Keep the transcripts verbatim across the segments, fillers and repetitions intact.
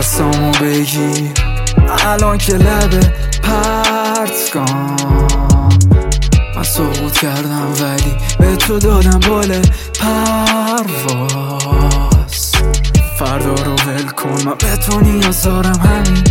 دستامو بگیر الان که لبه پرت کن. من سقوط کردم ولی به تو دادم بال پرواز. فردا رو ول کن، من به تو نیاز دارم همین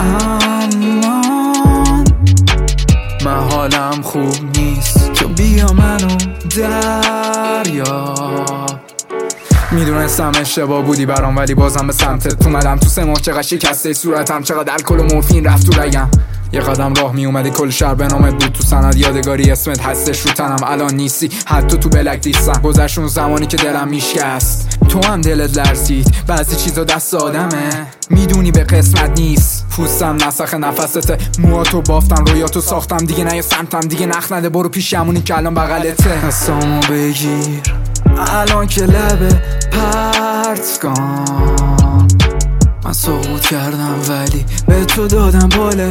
الان. من حالم خوب نیست، تو بیا منو دریا. میدونستم اشتباه بودی برام ولی بازم به سمتت اومدم. تو سه ماه چقدر شکسته صورتم، چقدر الکل و مورفین رفت تو رگم. یه قدم راه می اومدی کل شهر به نامت بود تو سند یادگاری، اسمت هستش رو تنم. الان نیستی حتی تو بلک لیستم. گذشت اون زمانی که دلم میشکست، تو هم دلت لرزید. بعضی چیزا دست آدمه میدونی به قسمت نیست. پوستم نسخ نفسته، موهاتو بافتم رویاتو ساختم. دیگه نه یا سمتم دیگه نخ نده، برو پیشمونی که الان بغلته. دستامو بگیر الان که لبه پرت کن. من سقوط کردم ولی به تو دادم بال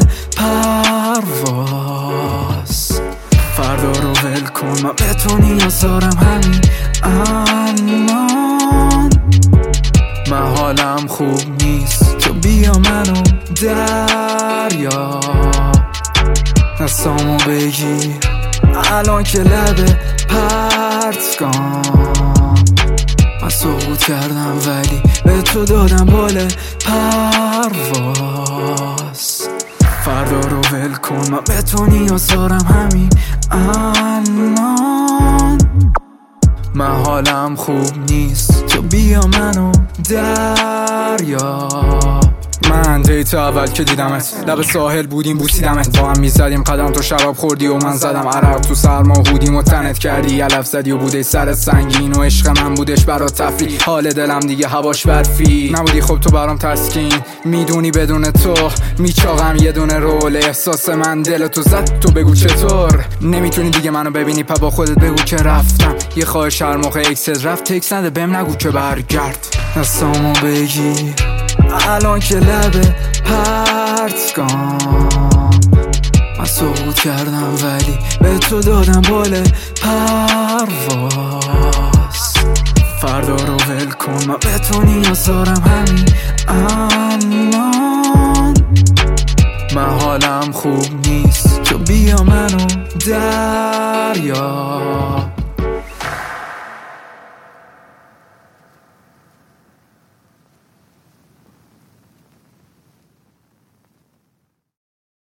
پرواز. فردا رو ول کن، من به تو نیاز دارم همین الان. من حالم خوب نیست، تو بیا منو دریا. دستامو بگیر الان که لبه پرت کن. من سقوط کردم ولی به تو دادم بال پرواز. فردا رو ول کن، من به تو نیاز دارم همین الان. من حالم خوب نیست، تو بیا منو دریا. من دیت اول که دیدمت لب ساحل بودیم بوسیدمت. با هم میزدیم قدم، تو شراب خوردی و من زدم عرق. تو سرما بودیم و تنت کردی علف زدی و بوده سر سنگین. و عشق من بودش برات تفریح، حال دلم دیگه هواش برفی نبودی. خب تو برام تسکین، میدونی بدون تو میچاقم یه دونه رول. احساس من دل تو زد، تو بگو چطور. نمیتونی دیگه منو ببینی، پا با خودت بگو که رفتم. یه خواهش هر موقع اکست رفت تکس نده بهم نگو که برگرد. دستامو بگیر الان که لبه پرت کن. من سقوط کردم ولی به تو دادم بال پرواز. فردا رو ول کن، من به تو نیاز دارم همین الان. من حالم خوب نیست، تو بیا منو در